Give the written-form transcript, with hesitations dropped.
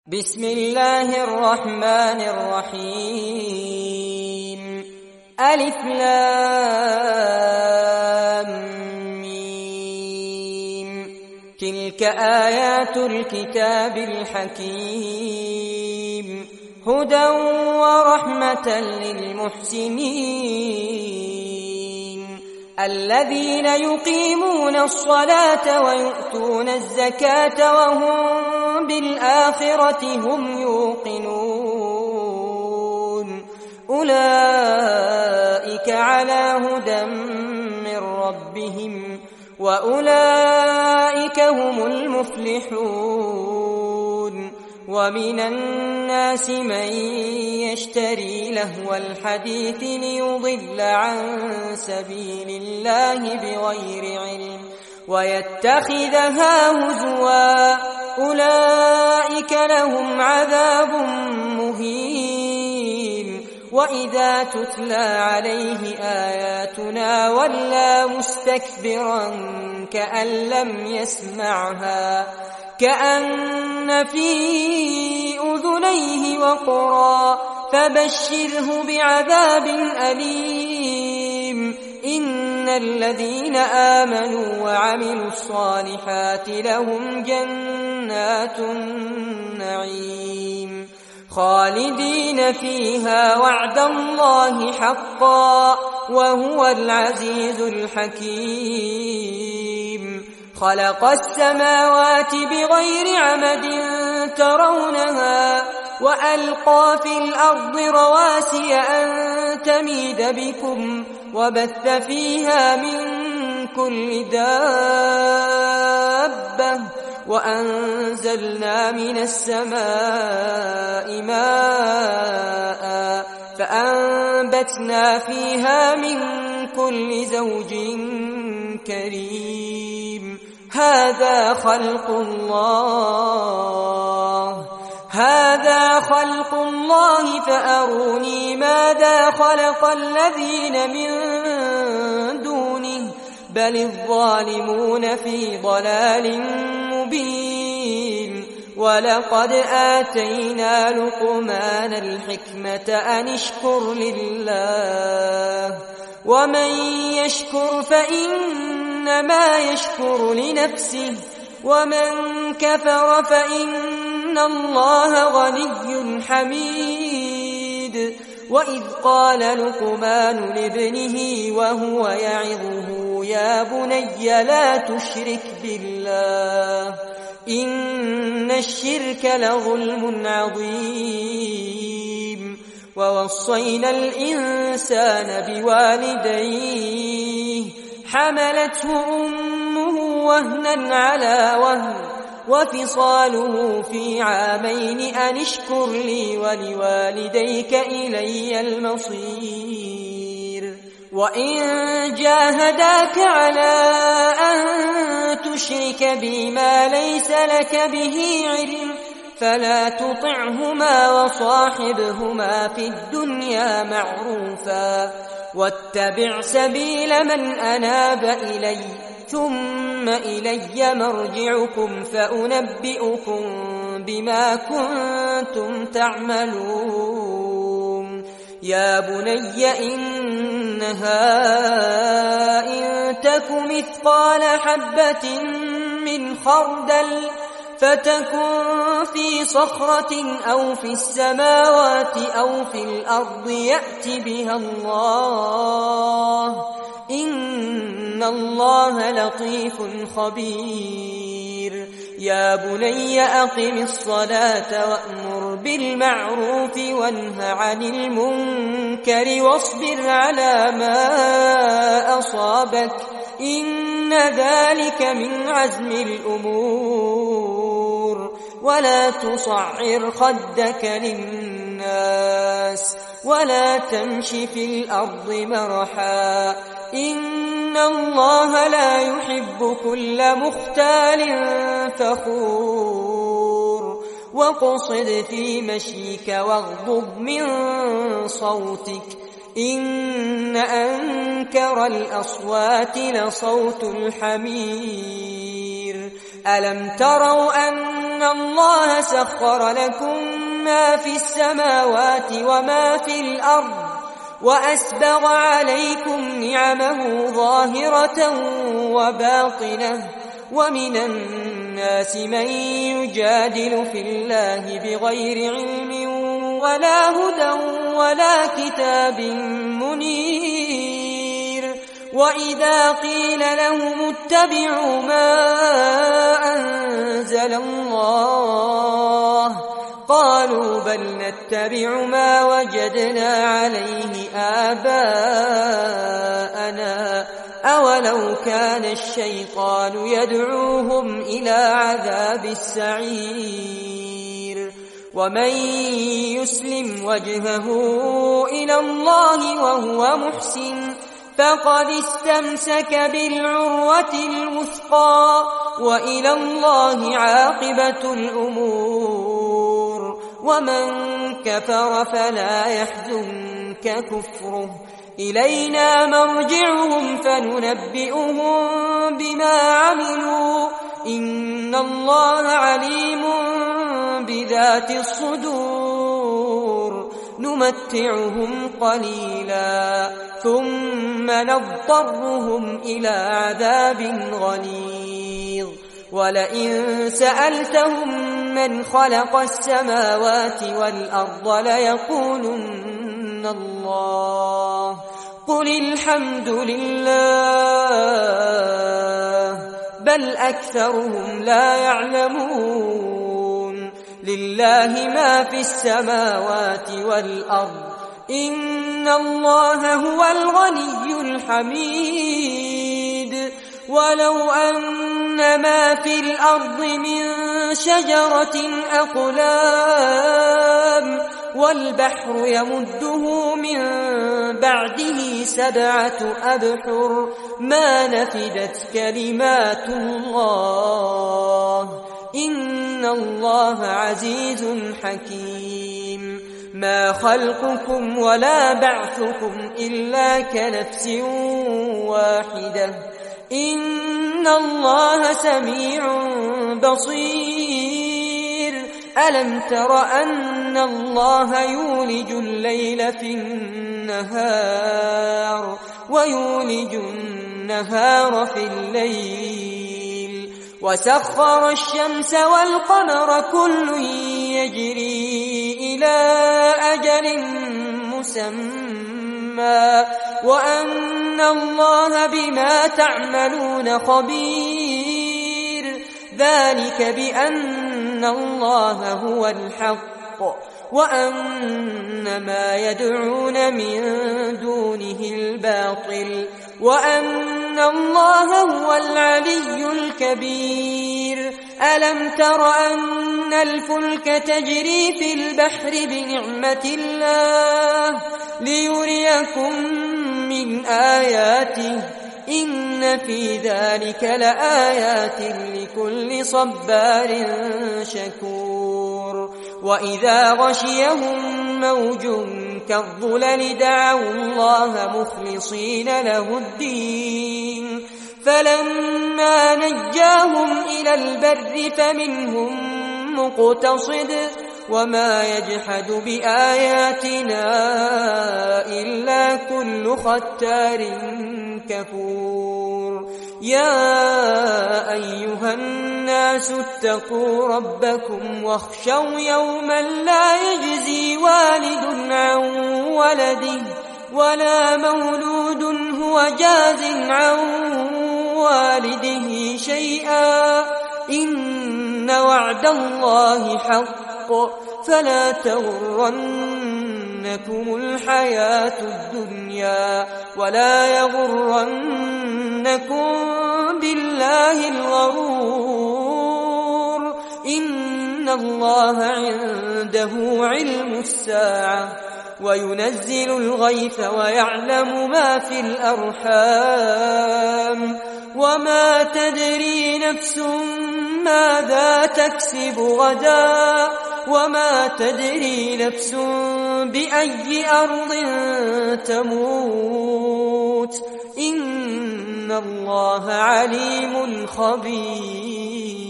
بسم الله الرحمن الرحيم ألف لام ميم تلك آيات الكتاب الحكيم هدى ورحمة للمحسنين الذين يقيمون الصلاة ويؤتون الزكاة وهم بالآخرة هم يوقنون أولئك على هدى من ربهم وأولئك هم المفلحون ومن الناس من يشتري لهو الحديث ليضل عن سبيل الله بغير علم ويتخذها هزوا أولئك لهم عذاب مهين وإذا تتلى عليه آياتنا ولى مستكبرا كأن لم يسمعها كأن في أذنيه وقرا فبشره بعذاب أليم إن الذين آمنوا وعملوا الصالحات لهم جنات النعيم خالدين فيها وعد الله حقا وهو العزيز الحكيم خلق السماوات بغير عمد ترونها وألقى في الأرض رواسي أن تميد بكم وبث فيها من كل دابة وأنزلنا من السماء ماء فأنبتنا فيها من كل زوج كريم هذا خلق الله فأروني ماذا خلق الذين من دونه بل الظالمون في ضلال مبين ولقد آتينا لقمان الحكمة أن اشكر لله ومن يشكر فإنما يشكر لنفسه ومن كفر فإن الله غني حميد وإذ قال لقمان لابنه وهو يعظه يا بني لا تشرك بالله إن الشرك لظلم عظيم ووصينا الإنسان بوالديه حملته أمه وهنا على وهن وفصاله في عامين أن اشكر لي ولوالديك إلي المصير وإن جاهداك على أن تشرك بي ما ليس لك به علم فلا تطعهما وصاحبهما في الدنيا معروفا واتبع سبيل من أناب إلي ثم إلي مرجعكم فأنبئكم بما كنتم تعملون يا بني إنها إن تك مثقال حبة من خردل فتكن في صخرة أو في السماوات أو في الأرض يأت بها الله إن الله لطيف خبير يا بني أقم الصلاة وأمر بالمعروف وانه عن المنكر واصبر على ما أصابك إن ذلك من عزم الأمور ولا تصعر خدك للناس ولا تمش في الأرض مرحا إن الله لا يحب كل مختال فخور واقصد في مشيك واغضض من صوتك إن أنكر الأصوات لصوت الحمير ألم تروا أن أن الله سخر لكم ما في السماوات وما في الأرض وأسبغ عليكم نعمه ظاهرة وباطنة ومن الناس من يجادل في الله بغير علم ولا هدى ولا كتاب منير وإذا قيل لهم اتبعوا ما أنزل الله قالوا بل نتبع ما وجدنا عليه آباءنا أولو كان الشيطان يدعوهم إلى عذاب السعير ومن يسلم وجهه إلى الله وهو محسن فقد استمسك بالعروة الوثقى وإلى الله عاقبة الأمور ومن كفر فلا يحزنك كفره إلينا مرجعهم فننبئهم بما عملوا إن الله عليم بذات الصدور نمتعهم قليلا ثم نضطرهم إلى عذاب غليظ ولئن سألتهم من خلق السماوات والأرض ليقولن الله قل الحمد لله بل أكثرهم لا يعلمون لله ما في السماوات والأرض إن الله هو الغني الحميد ولو أن ما في الأرض من شجرة أقلام والبحر يمده من بعده 7 أبحر ما نفدت كلمات الله إن الله عزيز حكيم ما خلقكم ولا بعثكم إلا كنفس واحدة إن الله سميع بصير ألم تر أن الله يولج الليل في النهار ويولج النهار في الليل وسخر الشمس والقمر كل يجري إلى أجل مسمى وأن الله بما تعملون خبير ذلك بأن الله هو الحق وأن ما يدعون من دونه الباطل وأن الله هو العلي الكبير ألم تر أن الفلك تجري في البحر بنعمة الله ليريكم من آياته إن في ذلك لآيات لكل صبار شكور وإذا غشيهم موج كالظلل دعوا الله مخلصين له الدين فلما نجاهم إلى البر فمنهم مقتصد وما يجحد بآياتنا إلا كل ختار كفور يا أيها الناس اتقوا ربكم واخشوا يوما لا يجزي والد عن ولده ولا مولود هو جاز عن والده شيئا إن وعد الله حق فلا تغرنكم الحياة الدنيا ولا يغرنكم بالله الغرور إن الله عنده علم الساعة وينزل الغيث ويعلم ما في الأرحام وما تدري نفس ماذا تكسب غدا وما تدري نفس بأي أرض تموت إن الله عليم خبير